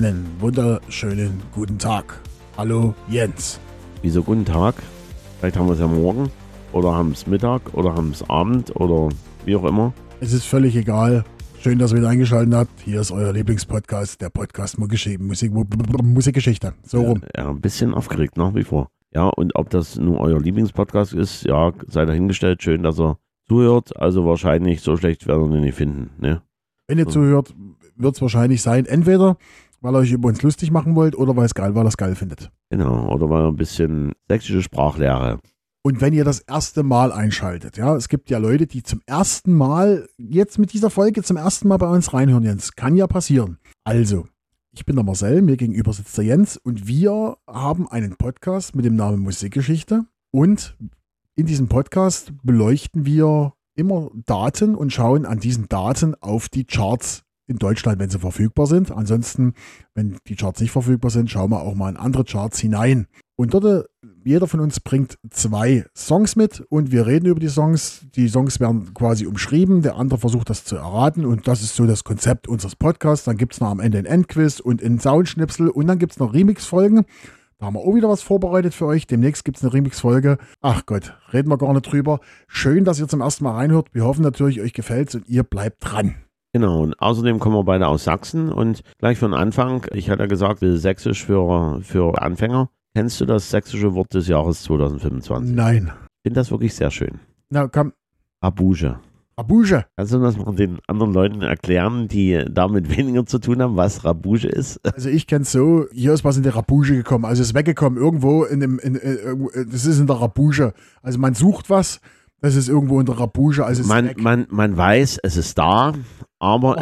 einen wunderschönen guten Tag. Hallo Jens. Wieso guten Tag? Vielleicht haben wir es ja morgen oder haben es Mittag oder haben es Abend oder wie auch immer. Es ist völlig egal. Schön, dass ihr wieder eingeschaltet habt. Hier ist euer Lieblingspodcast, der Podcast Musikgeschichte. So rum. Ja, ein bisschen aufgeregt nach wie vor. Ja, und ob das nun euer Lieblingspodcast ist, ja, sei dahingestellt. Schön, dass ihr zuhört. Also wahrscheinlich so schlecht werden wir ihn nicht finden. Ne? Wenn ihr zuhört, wird es wahrscheinlich sein, entweder weil ihr euch über uns lustig machen wollt oder weil ihr es geil findet. Genau, oder weil ein bisschen sächsische Sprachlehre. Und wenn ihr das erste Mal einschaltet, ja, es gibt ja Leute, die zum ersten Mal, jetzt mit dieser Folge zum ersten Mal bei uns reinhören, Jens. Kann ja passieren. Also, ich bin der Marcel, mir gegenüber sitzt der Jens und wir haben einen Podcast mit dem Namen Musikgeschichte und in diesem Podcast beleuchten wir immer Daten und schauen an diesen Daten auf die Charts in Deutschland, wenn sie verfügbar sind. Ansonsten, wenn die Charts nicht verfügbar sind, schauen wir auch mal in andere Charts hinein. Und dort, jeder von uns bringt 2 Songs mit und wir reden über die Songs. Die Songs werden quasi umschrieben, der andere versucht das zu erraten und das ist so das Konzept unseres Podcasts. Dann gibt es noch am Ende ein Endquiz und ein Soundschnipsel und dann gibt es noch Remix-Folgen. Da haben wir auch wieder was vorbereitet für euch. Demnächst gibt es eine Remix-Folge. Ach Gott, reden wir gar nicht drüber. Schön, dass ihr zum ersten Mal reinhört. Wir hoffen natürlich, euch gefällt's und ihr bleibt dran. Genau, und außerdem kommen wir beide aus Sachsen und gleich von Anfang, ich hatte ja gesagt, Sächsisch für Anfänger. Kennst du das sächsische Wort des Jahres 2025? Nein. Ich finde das wirklich sehr schön. Na komm. Rabouche. Rabouche. Kannst du das mal den anderen Leuten erklären, die damit weniger zu tun haben, was Rabouche ist? Also ich kenne es so, hier ist was in der Rabouche gekommen, also ist weggekommen, irgendwo das ist in der Rabouche. Also man sucht was, das ist irgendwo in der Rabouche, also man weiß, es ist da, aber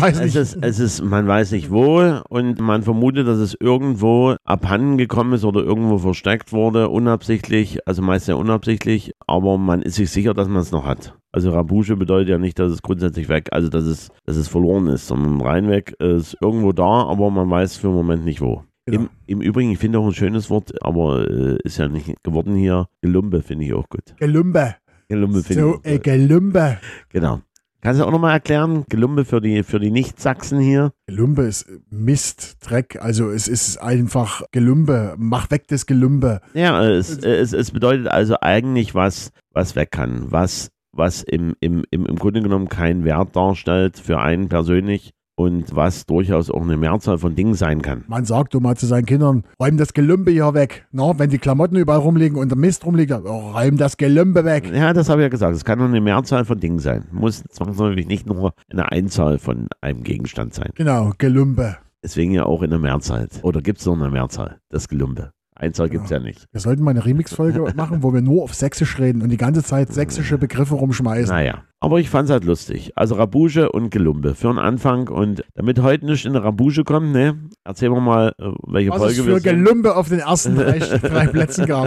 man weiß nicht wo und man vermutet, dass es irgendwo abhanden gekommen ist oder irgendwo versteckt wurde, unabsichtlich, also meist sehr unabsichtlich, aber man ist sich sicher, dass man es noch hat. Also Rabouche bedeutet ja nicht, dass es grundsätzlich weg, also dass es verloren ist, sondern rein weg ist irgendwo da, aber man weiß für den Moment nicht wo. Genau. Im Übrigen, ich finde auch ein schönes Wort, aber ist ja nicht geworden hier, Gelumbe finde ich auch gut. Gelumbe finde ich auch gut. Gelumbe. Genau. Kannst du auch nochmal erklären, Gelumbe für die Nicht-Sachsen hier? Gelumbe ist Mist, Dreck, also es ist einfach Gelumbe, mach weg das Gelumbe. Ja, es bedeutet also eigentlich was weg kann, was im Grunde genommen keinen Wert darstellt für einen persönlich und was durchaus auch eine Mehrzahl von Dingen sein kann. Man sagt doch mal zu seinen Kindern, räum das Gelumbe hier weg. Na, wenn die Klamotten überall rumliegen und der Mist rumliegt, räum das Gelumbe weg. Ja, das habe ich ja gesagt. Es kann nur eine Mehrzahl von Dingen sein. Muss zwangsläufig nicht nur eine Einzahl von einem Gegenstand sein. Genau, Gelumbe. Deswegen ja auch in der Mehrzahl. Oder gibt es noch eine Mehrzahl, das Gelumbe? Einzahl gibt es ja nicht. Wir sollten mal eine Remix-Folge machen, wo wir nur auf Sächsisch reden und die ganze Zeit sächsische Begriffe rumschmeißen. Naja, aber ich fand es halt lustig. Also Rabouche und Gelumbe für den Anfang und damit heute nicht in eine Rabouche kommt, ne, erzählen wir mal, welche was Folge es für Gelumbe auf den ersten 3 Plätzen gab.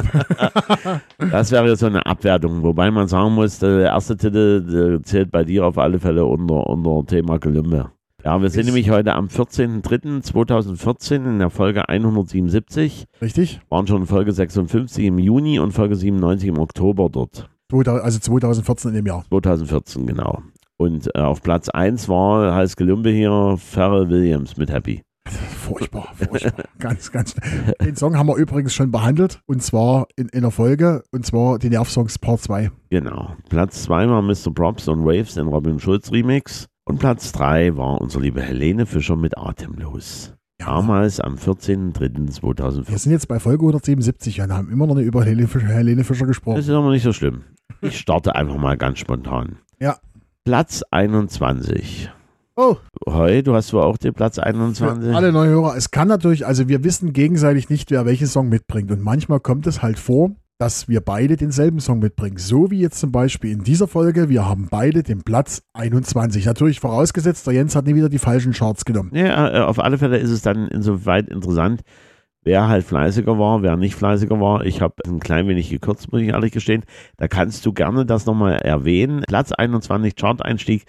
Das wäre jetzt so eine Abwertung, wobei man sagen muss, der erste Titel zählt bei dir auf alle Fälle unter Thema Gelumbe. Ja, wir sind nämlich heute am 14.03.2014 in der Folge 177. Richtig. Waren schon Folge 56 im Juni und Folge 97 im Oktober dort. Also 2014 in dem Jahr. 2014, genau. Und auf Platz 1 heißt Gelumbe hier Pharrell Williams mit Happy. Furchtbar. Ganz. Den Song haben wir übrigens schon behandelt und zwar in der Folge und zwar die Nervsongs Part 2. Genau. Platz 2 war Mr. Props und Waves in Robin Schulz Remix. Und Platz 3 war unsere liebe Helene Fischer mit Atemlos. Damals am 14.03.2014. Wir sind jetzt bei Folge 177 und haben immer noch nicht über Helene Fischer gesprochen. Das ist aber nicht so schlimm. Ich starte einfach mal ganz spontan. Ja. Platz 21. Oh. Heu, du hast wohl auch den Platz 21. Für alle Neuhörer, es kann natürlich, also wir wissen gegenseitig nicht, wer welchen Song mitbringt. Und manchmal kommt es halt vor, dass wir beide denselben Song mitbringen. So wie jetzt zum Beispiel in dieser Folge, wir haben beide den Platz 21. Natürlich vorausgesetzt, der Jens hat nie wieder die falschen Charts genommen. Ja, auf alle Fälle ist es dann insoweit interessant, wer halt fleißiger war, wer nicht fleißiger war. Ich habe ein klein wenig gekürzt, muss ich ehrlich gestehen. Da kannst du gerne das nochmal erwähnen. Platz 21 Chart-Einstieg,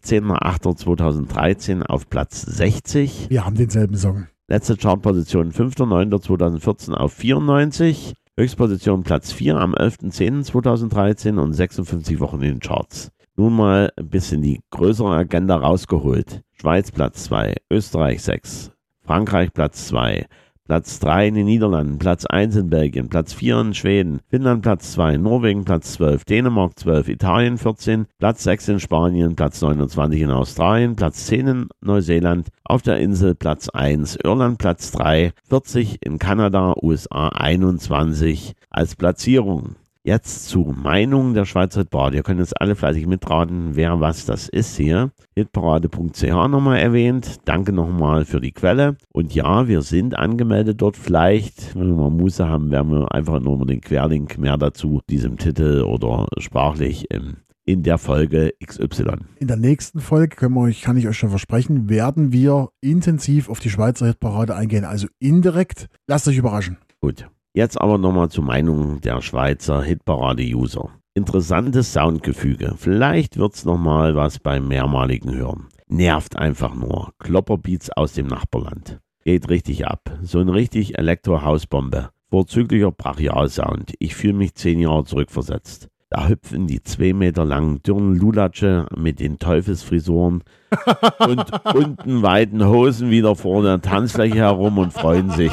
16.08.2013 auf Platz 60. Wir haben denselben Song. Letzte Chartposition 5.09.2014 auf 94. Höchstposition Platz 4 am 11.10.2013 und 56 Wochen in den Charts. Nun mal ein bisschen die größere Agenda rausgeholt. Schweiz Platz 2, Österreich 6, Frankreich Platz 2. Platz 3 in den Niederlanden, Platz 1 in Belgien, Platz 4 in Schweden, Finnland Platz 2, Norwegen Platz 12, Dänemark 12, Italien 14, Platz 6 in Spanien, Platz 29 in Australien, Platz 10 in Neuseeland, auf der Insel Platz 1, Irland Platz 3, 40 in Kanada, USA 21 als Platzierung. Jetzt zur Meinung der Schweizer Hitparade. Ihr könnt jetzt alle fleißig mitraten, wer was das ist hier. Hitparade.ch nochmal erwähnt. Danke nochmal für die Quelle. Und ja, wir sind angemeldet dort. Vielleicht, wenn wir mal Muße haben, werden wir einfach nur den Querlink mehr dazu, diesem Titel oder sprachlich in der Folge XY. In der nächsten Folge kann ich euch schon versprechen, werden wir intensiv auf die Schweizer Hitparade eingehen. Also indirekt. Lasst euch überraschen. Gut. Jetzt aber nochmal zur Meinung der Schweizer Hitparade-User. Interessantes Soundgefüge. Vielleicht wird's nochmal was beim mehrmaligen Hören. Nervt einfach nur. Klopperbeats aus dem Nachbarland. Geht richtig ab. So eine richtig Elektro-Hausbombe. Vorzüglicher Brachial-Sound. Ich fühle mich 10 Jahre zurückversetzt. Da hüpfen die 2 Meter langen dürren Lulatsche mit den Teufelsfrisuren und unten weiten Hosen wieder vor der Tanzfläche herum und freuen sich.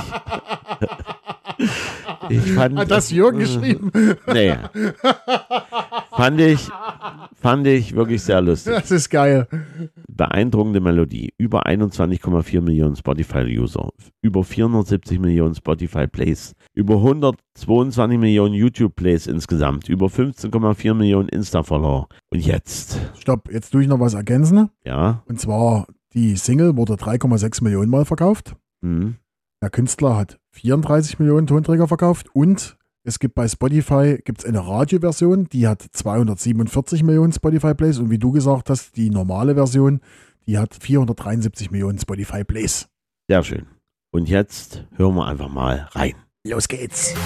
Hat das Jürgen geschrieben? Nee. Fand ich wirklich sehr lustig. Das ist geil. Beeindruckende Melodie. Über 21,4 Millionen Spotify-User. Über 470 Millionen Spotify-Plays. Über 122 Millionen YouTube-Plays insgesamt. Über 15,4 Millionen Insta-Follower. Und jetzt? Stopp, jetzt tue ich noch was ergänzen. Ja. Und zwar, die Single wurde 3,6 Millionen Mal verkauft. Mhm. Der Künstler hat 34 Millionen Tonträger verkauft und es gibt bei Spotify eine Radioversion, die hat 247 Millionen Spotify-Plays und wie du gesagt hast, die normale Version, die hat 473 Millionen Spotify-Plays. Sehr schön. Und jetzt hören wir einfach mal rein. Los geht's.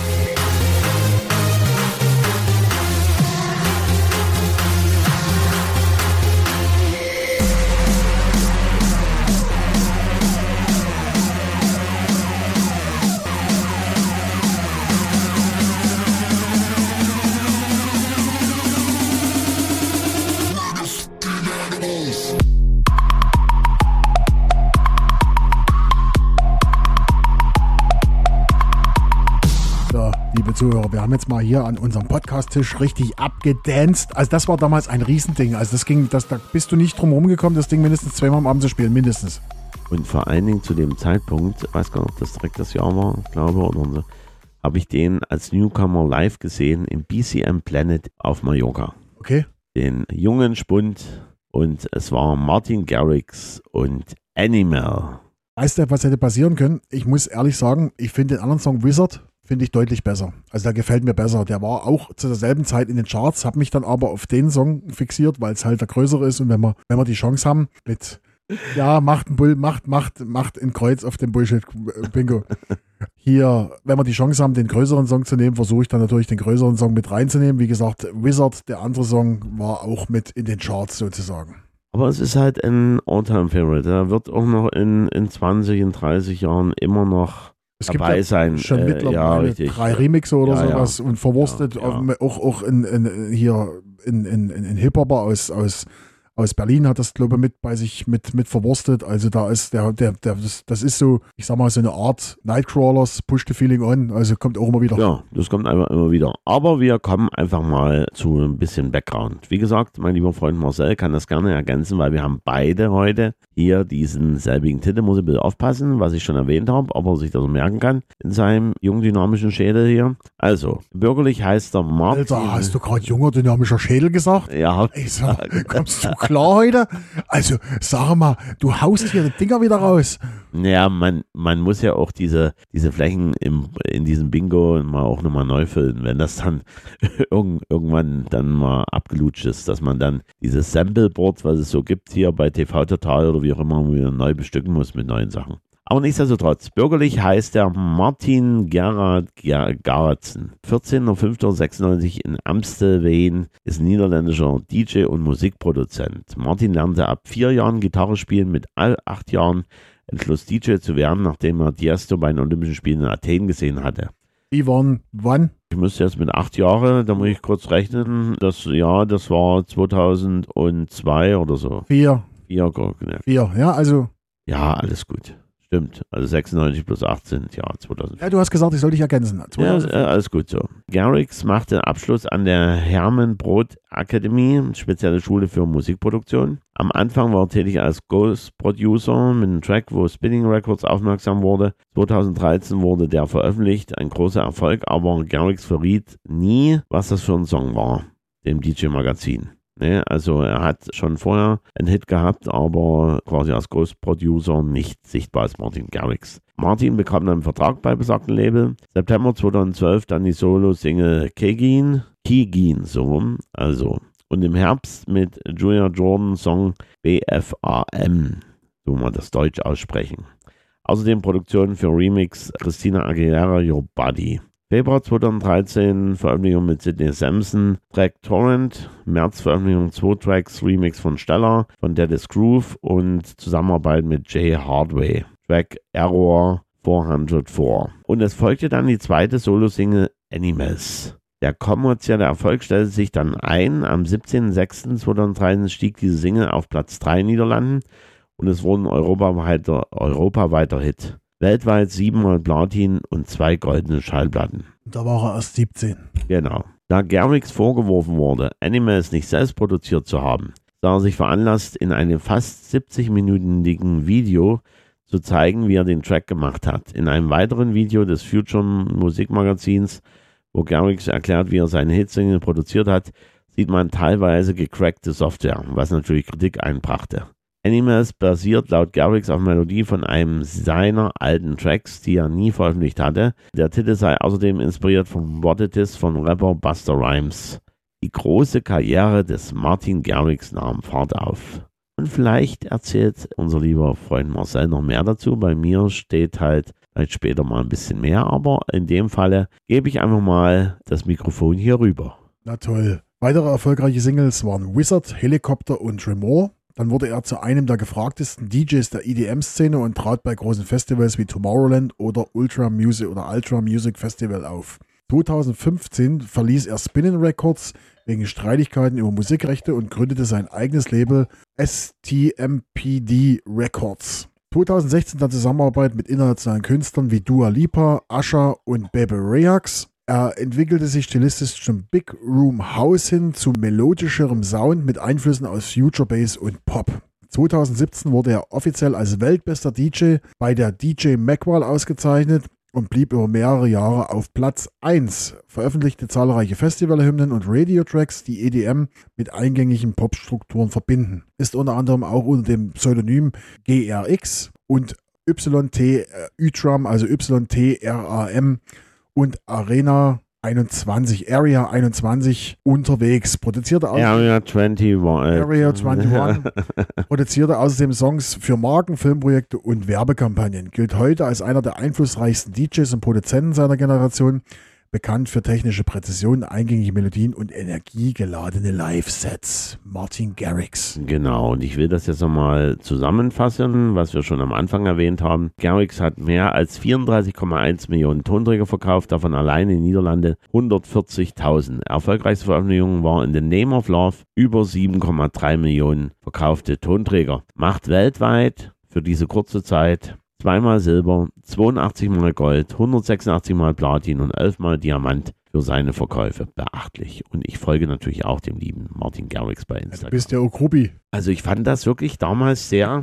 Zuhörer, wir haben jetzt mal hier an unserem Podcast-Tisch richtig abgedanced. Also das war damals ein Riesending. Also da bist du nicht drum rumgekommen, das Ding mindestens 2-mal am Abend zu spielen, mindestens. Und vor allen Dingen zu dem Zeitpunkt, ich weiß gar nicht, ob das direkt das Jahr war, glaube oder so, habe ich den als Newcomer live gesehen im BCM Planet auf Mallorca. Okay. Den jungen Spund und es war Martin Garrix und Animal. Weißt du, was hätte passieren können? Ich muss ehrlich sagen, ich finde den anderen Song Wizard finde ich deutlich besser. Also der gefällt mir besser. Der war auch zu derselben Zeit in den Charts, habe mich dann aber auf den Song fixiert, weil es halt der größere ist und wenn wir die Chance haben mit, ja, macht ein Kreuz auf dem Bullshit-Bingo. Hier, wenn wir die Chance haben, den größeren Song zu nehmen, versuche ich dann natürlich den größeren Song mit reinzunehmen. Wie gesagt, Wizard, der andere Song, war auch mit in den Charts sozusagen. Aber es ist halt ein All-Time-Favorite. Der wird auch noch in 20, in 30 Jahren immer noch dabei ja sein. Schon mittlerweile 3 Remixe oder sowas und verwurstet, auch in Hip-Hopper aus Berlin hat das, glaube ich, mit bei sich mit verwurstet. Also da ist das ist so, ich sag mal, so eine Art Nightcrawlers, Push the Feeling On, also kommt auch immer wieder. Ja, das kommt einfach immer wieder. Aber wir kommen einfach mal zu ein bisschen Background. Wie gesagt, mein lieber Freund Marcel kann das gerne ergänzen, weil wir haben beide heute hier diesen selbigen Titel, muss ich ein bisschen aufpassen, was ich schon erwähnt habe, ob er sich das merken kann in seinem jungen dynamischen Schädel hier. Also, bürgerlich heißt er Martin. Alter, hast du gerade junger dynamischer Schädel gesagt? Ja. Ey, kommst du klar heute? Also, sag mal, du haust hier die Dinger wieder raus. Ja, man muss ja auch diese Flächen in diesem Bingo mal auch nochmal neu füllen, wenn das dann irgendwann dann mal abgelutscht ist, dass man dann dieses Sampleboard, was es so gibt hier bei TV Total oder wie auch immer, wieder neu bestücken muss mit neuen Sachen. Aber nichtsdestotrotz, bürgerlich heißt er Martin Gerardsen. 14.05.96 in Amstelveen, ist ein niederländischer DJ und Musikproduzent. Martin lernte ab 4 Jahren Gitarre spielen, mit 8 Jahren entschloss DJ zu werden, nachdem er Tiesto bei den Olympischen Spielen in Athen gesehen hatte. Die waren wann? Ich müsste jetzt mit 8 Jahren, da muss ich kurz rechnen, das war 2002 oder so. 4. 4, ja, also. Ja, alles gut. Stimmt, also 96 plus 18, ja, 2004. Ja, du hast gesagt, ich soll dich ergänzen. Ja, alles gut so. Garrix machte Abschluss an der Hermann Brodt Akademie, spezielle Schule für Musikproduktion. Am Anfang war er tätig als Ghost Producer mit einem Track, wo Spinning Records aufmerksam wurde. 2013 wurde der veröffentlicht, ein großer Erfolg, aber Garrix verriet nie, was das für ein Song war, dem DJ-Magazin. Ne, also er hat schon vorher einen Hit gehabt, aber quasi als Ghost Producer nicht sichtbar als Martin Garrix. Martin bekam dann einen Vertrag bei besagtem Label. September 2012 dann die Solo-Single Kegin so rum, also. Und im Herbst mit Julia Jordan Song BFAM, so mal das Deutsch aussprechen. Außerdem Produktionen für Remix Christina Aguilera Your Body. Februar 2013 Veröffentlichung mit Sidney Samson, Track Torrent, März Veröffentlichung 2 Tracks, Remix von Stella, von Deadest Groove und Zusammenarbeit mit Jay Hardway, Track Error 404. Und es folgte dann die zweite Solo-Single Animals. Der kommerzielle Erfolg stellte sich dann ein. Am 17.06.2013 stieg diese Single auf Platz 3 in den Niederlanden und es wurde ein europaweiter Hit. Weltweit 7-mal Platin und 2 goldene Schallplatten. Da war er erst 17. Genau. Da Garrix vorgeworfen wurde, Animals nicht selbst produziert zu haben, sah er sich veranlasst, in einem fast 70-minütigen Video zu zeigen, wie er den Track gemacht hat. In einem weiteren Video des Future Musikmagazins, wo Garrix erklärt, wie er seine Hitsingle produziert hat, sieht man teilweise gecrackte Software, was natürlich Kritik einbrachte. Animals basiert laut Garrix auf Melodie von einem seiner alten Tracks, die er nie veröffentlicht hatte. Der Titel sei außerdem inspiriert von What It Is von Rapper Busta Rhymes. Die große Karriere des Martin Garrix nahm Fahrt auf. Und vielleicht erzählt unser lieber Freund Marcel noch mehr dazu. Bei mir steht halt vielleicht später mal ein bisschen mehr, aber in dem Falle gebe ich einfach mal das Mikrofon hier rüber. Na toll. Weitere erfolgreiche Singles waren Wizard, Helicopter und Tremor. Dann wurde er zu einem der gefragtesten DJs der EDM-Szene und trat bei großen Festivals wie Tomorrowland oder Ultra Music Festival auf. 2015 verließ er Spinnin' Records wegen Streitigkeiten über Musikrechte und gründete sein eigenes Label STMPD Records. 2016 dann Zusammenarbeit mit internationalen Künstlern wie Dua Lipa, Usher und Bebe Rexha. Er entwickelte sich stilistisch zum Big Room House hin zu melodischerem Sound mit Einflüssen aus Future Bass und Pop. 2017 wurde er offiziell als weltbester DJ bei der DJ Magwell ausgezeichnet und blieb über mehrere Jahre auf Platz 1. Veröffentlichte zahlreiche Festivalhymnen und Radio-Tracks, die EDM mit eingängigen Popstrukturen verbinden. Ist unter anderem auch unter dem Pseudonym GRX und YT-Utram, also YTRAM und Area 21 unterwegs. Produzierte Area 21. Produzierte außerdem Songs für Marken, Filmprojekte und Werbekampagnen. Gilt heute als einer der einflussreichsten DJs und Produzenten seiner Generation. Bekannt für technische Präzision, eingängige Melodien und energiegeladene Live-Sets. Martin Garrix. Genau, und ich will das jetzt nochmal zusammenfassen, was wir schon am Anfang erwähnt haben. Garrix hat mehr als 34,1 Millionen Tonträger verkauft, davon allein in den Niederlanden 140.000. Erfolgreichste Veröffentlichung war in The Name of Love, über 7,3 Millionen verkaufte Tonträger. Macht weltweit für diese kurze Zeit 2-mal Silber, 82-mal Gold, 186-mal Platin und 11-mal Diamant für seine Verkäufe. Beachtlich. Und ich folge natürlich auch dem lieben Martin Garrix bei Instagram. Du bist ja Okrubi. Also ich fand das wirklich damals sehr,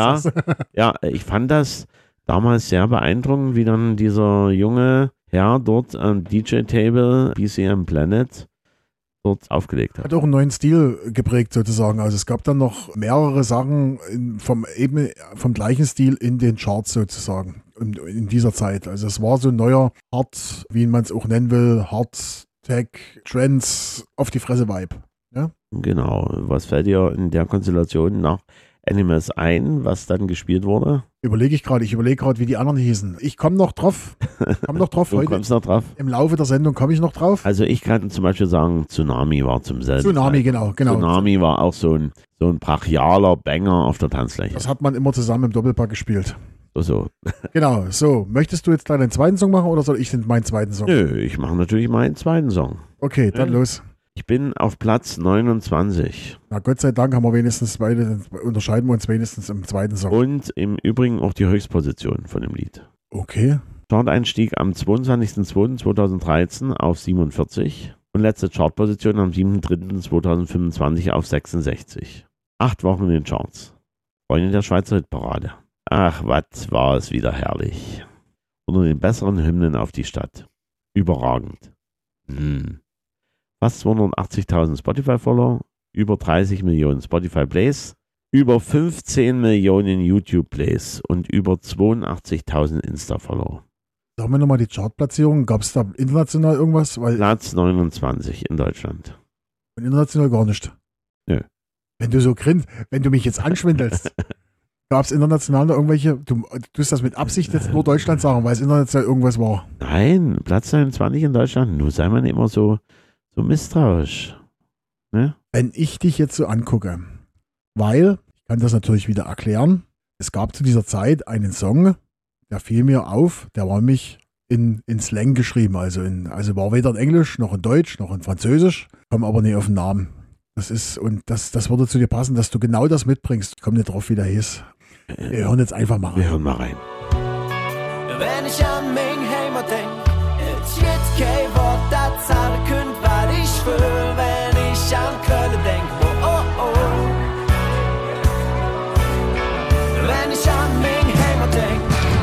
ich fand das damals sehr beeindruckend, wie dann dieser junge Herr dort am DJ-Table BCM Planet dort aufgelegt hat. Hat auch einen neuen Stil geprägt sozusagen. Also es gab dann noch mehrere Sachen vom gleichen Stil in den Charts sozusagen in dieser Zeit. Also es war so ein neuer Hard, wie man es auch nennen will, Hard Tech Trends auf die Fresse Vibe. Ja? Genau. Was fällt dir in der Konstellation nach Animals ein, was dann gespielt wurde? Ich überlege gerade, wie die anderen hießen. Ich komme noch drauf. Du heute. Kommst noch drauf? Im Laufe der Sendung komme ich noch drauf. Also ich kann zum Beispiel sagen, Tsunami war zum selben Tsunami, Zeit. Genau. Tsunami war auch so ein brachialer Banger auf der Tanzfläche. Das hat man immer zusammen im Doppelpack gespielt. So. Genau, so. Möchtest du jetzt deinen zweiten Song machen oder soll ich meinen zweiten Song? Nö, ich mache natürlich meinen zweiten Song. Okay, dann los. Ich bin auf Platz 29. Na Gott sei Dank haben wir wenigstens beide, unterscheiden wir uns wenigstens im zweiten Song. Und im Übrigen auch die Höchstposition von dem Lied. Okay. Charteinstieg am 22.02.2013 auf 47 und letzte Chartposition am 7.03.2025 auf 66. 8 Wochen in den Charts. Freunde der Schweizer Hitparade. Ach, was war es wieder herrlich. Unter den besseren Hymnen auf die Stadt. Überragend. Fast 280.000 Spotify-Follower, über 30 Millionen Spotify-Plays, über 15 Millionen YouTube-Plays und über 82.000 Insta-Follower. Sagen wir nochmal die Chartplatzierung. Gab es da international irgendwas? Platz 29 in Deutschland. Und international gar nicht? Nö. Wenn du so grinst, wenn du mich jetzt anschwindelst, gab es international noch irgendwelche, du tust das mit Absicht jetzt nur Deutschland sagen, weil es international irgendwas war? Nein, Platz 29 in Deutschland. Nur sei man immer so misstrauisch. Ne? Wenn ich dich jetzt so angucke, weil, ich kann das natürlich wieder erklären, es gab zu dieser Zeit einen Song, der fiel mir auf, der war nämlich in Slang geschrieben, also war weder in Englisch, noch in Deutsch, noch in Französisch, komme aber nicht auf den Namen. Das würde zu dir passen, dass du genau das mitbringst. Ich komme nicht drauf, wie der hieß. Wir hören jetzt einfach mal rein. Wir hören mal rein. Wenn ich an mein Heimat denk, es jetzt kein Wort, das sagen könnt, weil ich fühl, wenn ich an Köln denk, Wenn ich an mein Heimat denk,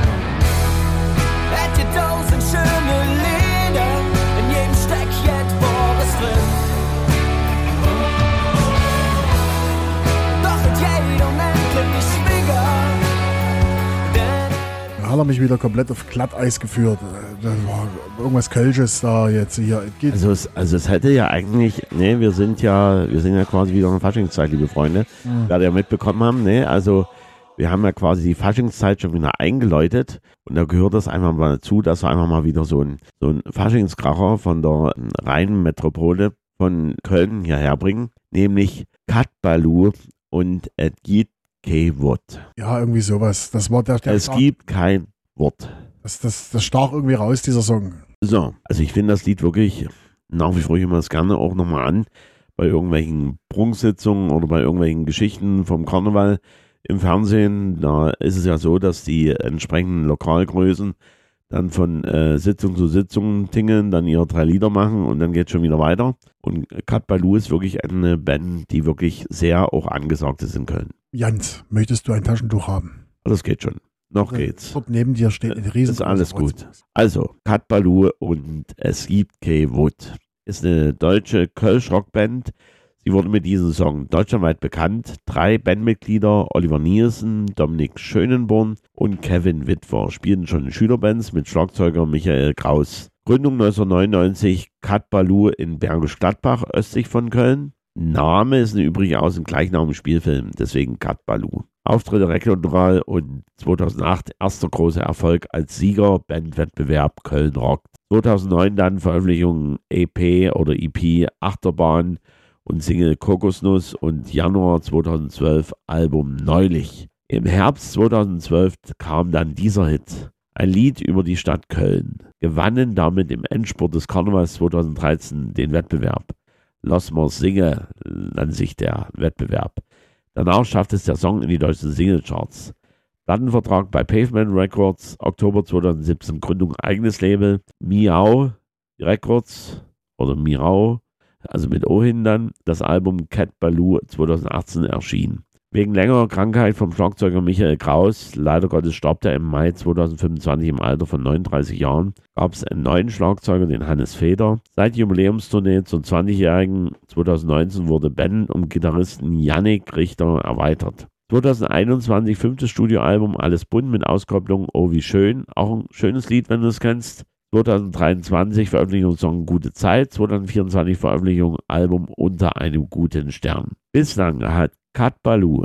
hätt ihr 1000 schöne Lieder, in jedem Steck jetzt Boris drin. Doch mit jedem endlich schwinger. Da hat er mich wieder komplett auf Glatteis geführt. Das war irgendwas Kölsches da jetzt hier. Also es hätte ja eigentlich, ne, wir sind ja quasi wieder in der Faschingszeit, liebe Freunde. Werdet ihr mitbekommen haben, ne, also wir haben ja quasi die Faschingszeit schon wieder eingeläutet und da gehört das einfach mal dazu, dass wir einfach mal wieder so ein Faschingskracher von der Rheinmetropole von Köln hierher bringen, nämlich Kat Ballou und Et gibt kein Wort. Ja, irgendwie sowas. Das war es gibt kein Wort. Das stach irgendwie raus, dieser Song. So, also ich finde das Lied wirklich, nach wie vor ich immer das gerne auch nochmal an, bei irgendwelchen Prunksitzungen oder bei irgendwelchen Geschichten vom Karneval im Fernsehen. Da ist es ja so, dass die entsprechenden Lokalgrößen dann von Sitzung zu Sitzung tingeln, dann ihre 3 Lieder machen und dann geht es schon wieder weiter. Und Kat Ballou ist wirklich eine Band, die wirklich sehr auch angesagt ist in Köln. Jans, möchtest du ein Taschentuch haben? Das geht schon. Noch geht's. Dort neben dir steht ein riesen. Ist alles gut. Also, Kat Ballou und Es gibt kein Wort ist eine deutsche Kölsch-Rockband. Sie wurde mit diesem Song deutschlandweit bekannt. 3 Bandmitglieder, Oliver Nielsen, Dominik Schönenborn und Kevin Witwer, spielten schon in Schülerbands mit Schlagzeuger Michael Kraus. Gründung 1999, Kat Ballou in Bergisch Gladbach, östlich von Köln. Name ist übrigens aus dem gleichnamigen Spielfilm, deswegen Kat Ballou. Auftritte regional und 2008 erster großer Erfolg als Sieger Bandwettbewerb Köln Rock. 2009 dann Veröffentlichung EP oder EP Achterbahn und Single Kokosnuss und Januar 2012 Album Neulich. Im Herbst 2012 kam dann dieser Hit. Ein Lied über die Stadt Köln. Gewannen damit im Endspurt des Karnevals 2013 den Wettbewerb. Lass mal singen, nannte sich der Wettbewerb. Danach schaffte es der Song in die deutschen Singlecharts. Plattenvertrag bei Pavement Records, Oktober 2017 Gründung eigenes Label, Miau Records oder Mirau, also mit O hin dann, das Album Kat Ballou 2018 erschien. Wegen längerer Krankheit vom Schlagzeuger Michael Kraus, leider Gottes starb er im Mai 2025 im Alter von 39 Jahren, gab es einen neuen Schlagzeuger, den Hannes Feder. Seit Jubiläumstournee zum 20-jährigen 2019 wurde Band um Gitarristen Yannick Richter erweitert. 2021 5. Studioalbum Alles bunt mit Auskopplung Oh wie schön, auch ein schönes Lied, wenn du es kennst. 2023 Veröffentlichung Song Gute Zeit, 2024 Veröffentlichung Album Unter einem guten Stern. Bislang hat Kat Ballou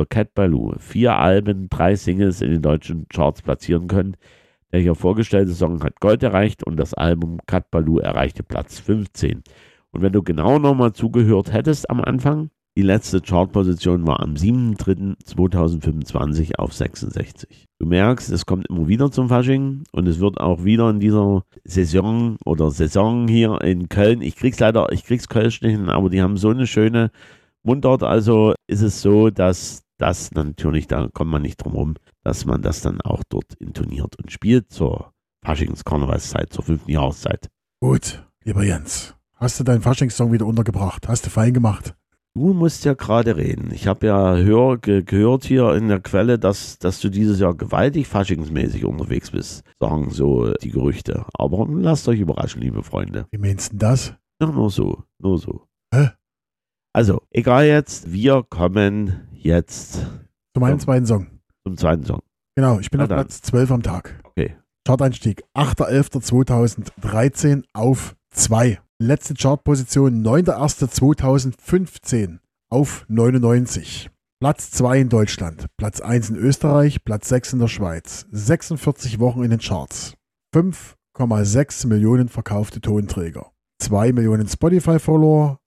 4 Alben, 3 Singles in den deutschen Charts platzieren können. Der hier vorgestellte Song hat Gold erreicht und das Album Kat Ballou erreichte Platz 15. Und wenn du genau nochmal zugehört hättest am Anfang, Die letzte Chartposition war am 7.3.2025 auf 66. Du merkst, es kommt immer wieder zum Fasching und es wird auch wieder in dieser Saison hier in Köln, ich krieg's Kölsch nicht hin, aber die haben so eine schöne Mundart, also ist es so, dass das natürlich, da kommt man nicht drum rum, dass man das dann auch dort intoniert und spielt zur Faschings-Karnevalszeit, zur 5. Jahreszeit. Gut, lieber Jens, hast du deinen Faschingssong wieder untergebracht? Hast du fein gemacht? Du musst ja gerade reden. Ich habe ja gehört hier in der Quelle, dass du dieses Jahr gewaltig faschingsmäßig unterwegs bist, sagen so die Gerüchte. Aber lasst euch überraschen, liebe Freunde. Wie meinst du das? Ja, nur so. Hä? Also, egal jetzt, wir kommen jetzt zu meinem zweiten Song. Zum zweiten Song. Genau, ich bin auf Platz 12 am Tag. Okay. Charteinstieg 8.11.2013 auf 2. Letzte Chartposition 9.1.2015 auf 99. Platz 2 in Deutschland, Platz 1 in Österreich, Platz 6 in der Schweiz. 46 Wochen in den Charts. 5,6 Millionen verkaufte Tonträger. 2 Millionen Spotify-Follower,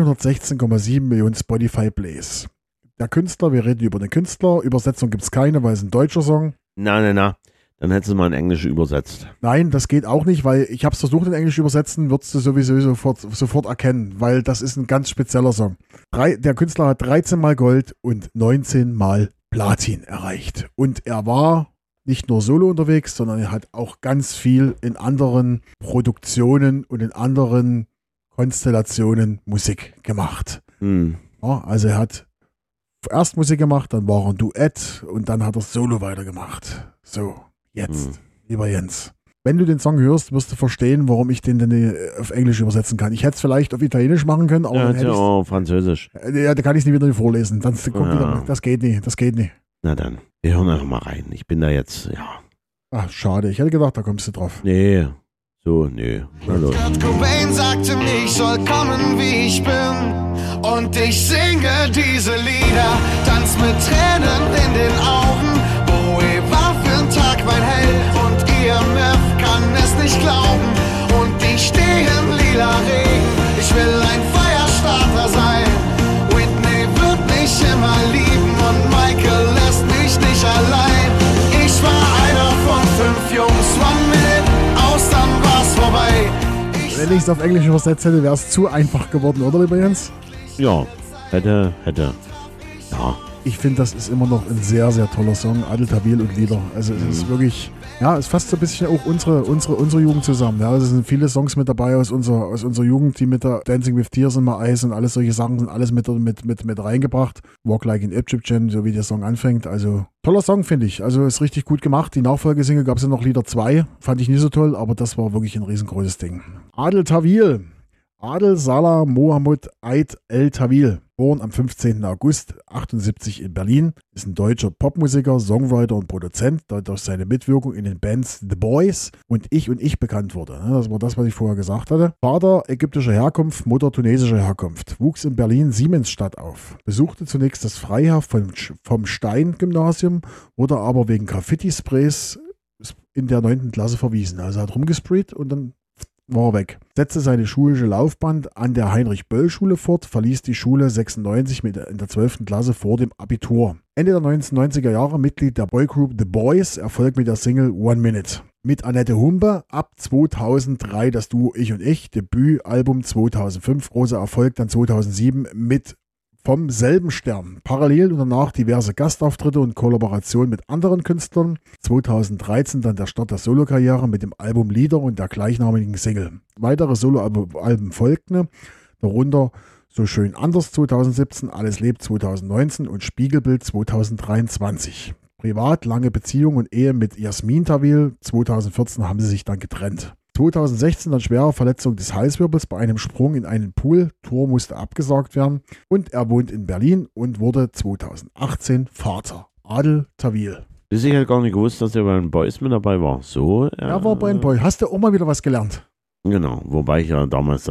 116,7 Millionen Spotify-Plays. Der Künstler, wir reden über den Künstler. Übersetzung gibt es keine, weil es ein deutscher Song. Na. Dann hättest du mal in Englisch übersetzt. Nein, das geht auch nicht, weil ich habe es versucht in Englisch übersetzen, würdest du sowieso sofort erkennen, weil das ist ein ganz spezieller Song. Der Künstler hat 13 Mal Gold und 19 Mal Platin erreicht. Und er war nicht nur solo unterwegs, sondern er hat auch ganz viel in anderen Produktionen und in anderen Konstellationen Musik gemacht. Ja, also er hat erst Musik gemacht, dann war er ein Duett und dann hat er Solo weitergemacht. So. Jetzt, lieber Jens, wenn du den Song hörst, wirst du verstehen, warum ich den denn auf Englisch übersetzen kann. Ich hätte es vielleicht auf Italienisch machen können, aber ja, auch Französisch. Ja, da kann ich es nicht wieder vorlesen. Das geht nicht. Na dann, wir hören einfach mal rein. Ich bin da jetzt, ja. Ach, schade. Ich hätte gedacht, da kommst du drauf. Nee. Na los. Kurt Cobain sagte mir, ich soll kommen, wie ich bin. Und ich singe diese Lieder, tanz mit Tränen in den Augen. Bowie war für einen Tag mein Held und IMF kann es nicht glauben. Und ich stehe im lila Regen, ich will ein Feuerstarter sein. Whitney wird mich immer lieben und Michael lässt mich nicht allein. Ich war einer von 5 Jungs, 1 Minute aus, dann war's vorbei. Wenn ich es auf Englisch übersetzt hätte, wäre es zu einfach geworden, oder, lieber Jens? Ja, hätte. Ja. Ich finde, das ist immer noch ein sehr, sehr toller Song, Adel Tawil und Lieder. Also es ist wirklich, ja, es fasst so ein bisschen auch unsere Jugend zusammen. Ja, es sind viele Songs mit dabei aus unserer Jugend, die mit der Dancing with Tears in My Eyes und alles solche Sachen sind alles mit reingebracht. Walk Like an Egyptian, so wie der Song anfängt. Also toller Song, finde ich. Also ist richtig gut gemacht. Die Nachfolgesingle gab es ja noch Lieder 2. Fand ich nicht so toll, aber das war wirklich ein riesengroßes Ding. Adel Tawil. Adel Salah Mohammed Eid El Tawil, geboren am 15. August 1978 in Berlin, ist ein deutscher Popmusiker, Songwriter und Produzent, der durch seine Mitwirkung in den Bands The Boys und Ich bekannt wurde. Das war das, was ich vorher gesagt hatte. Vater ägyptischer Herkunft, Mutter tunesischer Herkunft, wuchs in Berlin-Siemensstadt auf, besuchte zunächst das Freiherr vom Stein-Gymnasium, wurde aber wegen Graffiti-Sprays in der 9. Klasse verwiesen. Also hat rumgesprayt und dann war weg. Setzte seine schulische Laufbahn an der Heinrich-Böll-Schule fort, verließ die Schule 96 in der 12. Klasse vor dem Abitur. Ende der 1990er Jahre Mitglied der Boygroup The Boys, Erfolg mit der Single 1 Minute. Mit Annette Humpe ab 2003 das Duo Ich und Ich, Debütalbum 2005, großer Erfolg dann 2007 mit Vom selben Stern. Parallel und danach diverse Gastauftritte und Kollaborationen mit anderen Künstlern. 2013 dann der Start der Solokarriere mit dem Album Lieder und der gleichnamigen Single. Weitere Soloalben folgten, darunter So schön anders 2017, Alles lebt 2019 und Spiegelbild 2023. Privat lange Beziehung und Ehe mit Jasmin Tawil. 2014 haben sie sich dann getrennt. 2016 dann schwere Verletzung des Halswirbels bei einem Sprung in einen Pool. Tor musste abgesagt werden. Und er wohnt in Berlin und wurde 2018 Vater. Adel Tawil. Ich hätte gar nicht gewusst, dass er bei den Boys mit dabei war. So. Er war bei den Boys. Hast du auch mal wieder was gelernt? Genau. Wobei ich ja damals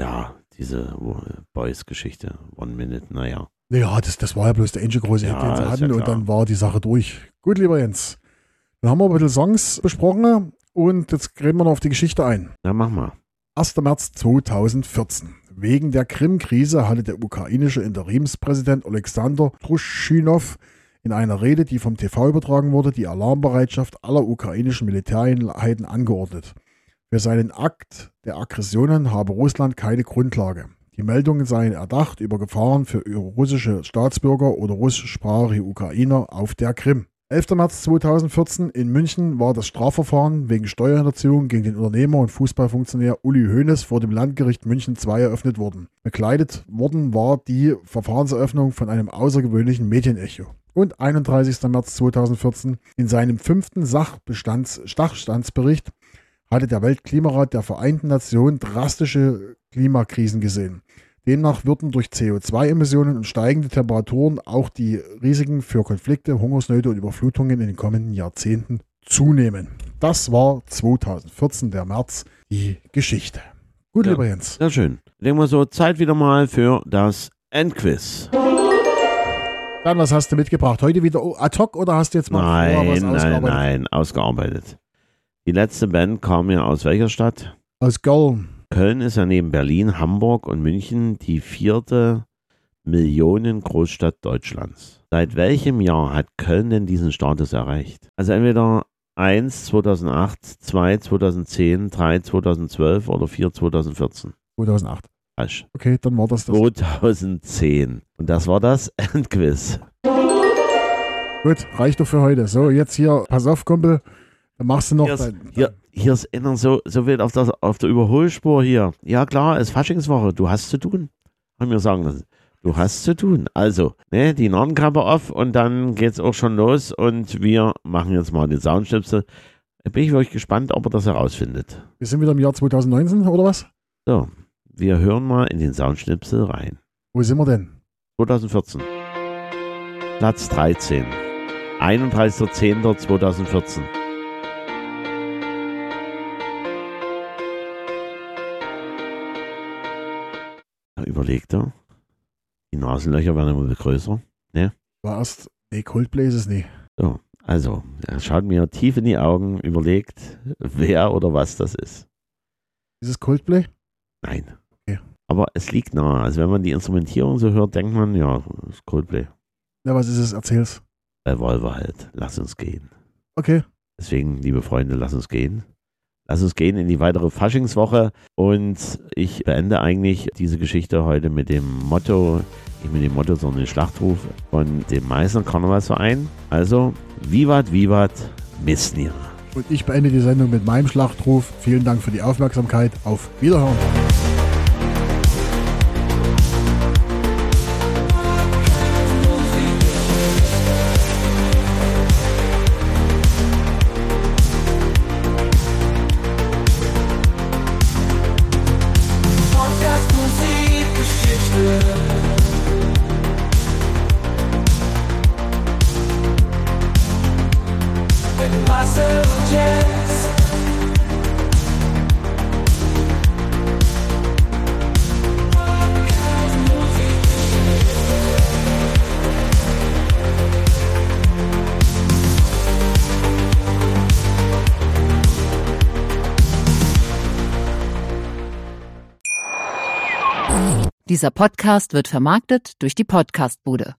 diese Boys-Geschichte, 1 Minute, naja. Ja, das war ja bloß der einzige große Hit, den sie hatten. Und dann war die Sache durch. Gut, lieber Jens. Dann haben wir ein bisschen Songs besprochen. Und jetzt reden wir noch auf die Geschichte ein. Ja, mach mal. 1. März 2014. Wegen der Krim-Krise hatte der ukrainische Interimspräsident Oleksandr Truschinow in einer Rede, die vom TV übertragen wurde, die Alarmbereitschaft aller ukrainischen Militäreinheiten angeordnet. Für seinen Akt der Aggressionen habe Russland keine Grundlage. Die Meldungen seien erdacht über Gefahren für russische Staatsbürger oder russischsprachige Ukrainer auf der Krim. 11. März 2014 in München war das Strafverfahren wegen Steuerhinterziehung gegen den Unternehmer und Fußballfunktionär Uli Hoeneß vor dem Landgericht München II eröffnet worden. Begleitet worden war die Verfahrenseröffnung von einem außergewöhnlichen Medienecho. Und 31. März 2014 in seinem 5. Sachstandsbericht hatte der Weltklimarat der Vereinten Nationen drastische Klimakrisen gesehen. Demnach würden durch CO2-Emissionen und steigende Temperaturen auch die Risiken für Konflikte, Hungersnöte und Überflutungen in den kommenden Jahrzehnten zunehmen. Das war 2014, der März, die Geschichte. Gut, ja, lieber Jens. Sehr schön. Denken wir so, Zeit wieder mal für das Endquiz. Dann, was hast du mitgebracht? Heute wieder ad hoc oder hast du jetzt mal was ausgearbeitet? Nein, ausgearbeitet. Die letzte Band kam ja aus welcher Stadt? Aus Köln. Köln ist ja neben Berlin, Hamburg und München die 4. Millionen-Großstadt Deutschlands. Seit welchem Jahr hat Köln denn diesen Status erreicht? Also entweder 1 2008, 2 2010, 3 2012 oder 4 2014. 2008. Falsch. Okay, dann war das. 2010. Und das war das Endquiz. Gut, reicht doch für heute. So, jetzt hier, pass auf, Kumpel. Dann machst du noch hier ist einer so wild auf der Überholspur hier. Ja klar, es ist Faschingswoche. Du hast zu tun. Haben wir sagen lassen. Du hast zu tun. Also, ne, die Narrenkappe auf und dann geht's auch schon los und wir machen jetzt mal den Soundschnipsel. Bin ich wirklich gespannt, ob er das herausfindet. Wir sind wieder im Jahr 2019 oder was? So, wir hören mal in den Soundschnipsel rein. Wo sind wir denn? 2014. Platz 13. 31.10.2014. Überlegt er. Die Nasenlöcher werden immer größer. Ne? Coldplay ist es nie. So, also, er schaut mir tief in die Augen, überlegt, wer oder was das ist. Ist es Coldplay? Nein. Okay. Aber es liegt nahe. Also wenn man die Instrumentierung so hört, denkt man, ja, das ist Coldplay. Ja, was ist es? Erzähl's. Revolver halt. Lass uns gehen. Okay. Deswegen, liebe Freunde, lass uns gehen. Lass uns gehen in die weitere Faschingswoche und ich beende eigentlich diese Geschichte heute mit dem Motto, nicht mit dem Motto, sondern dem Schlachtruf von dem Meißner Karnevalsverein. Also, Vivat, Vivat, Misnir. Und ich beende die Sendung mit meinem Schlachtruf. Vielen Dank für die Aufmerksamkeit. Auf Wiederhören. Dieser Podcast wird vermarktet durch die Podcastbude.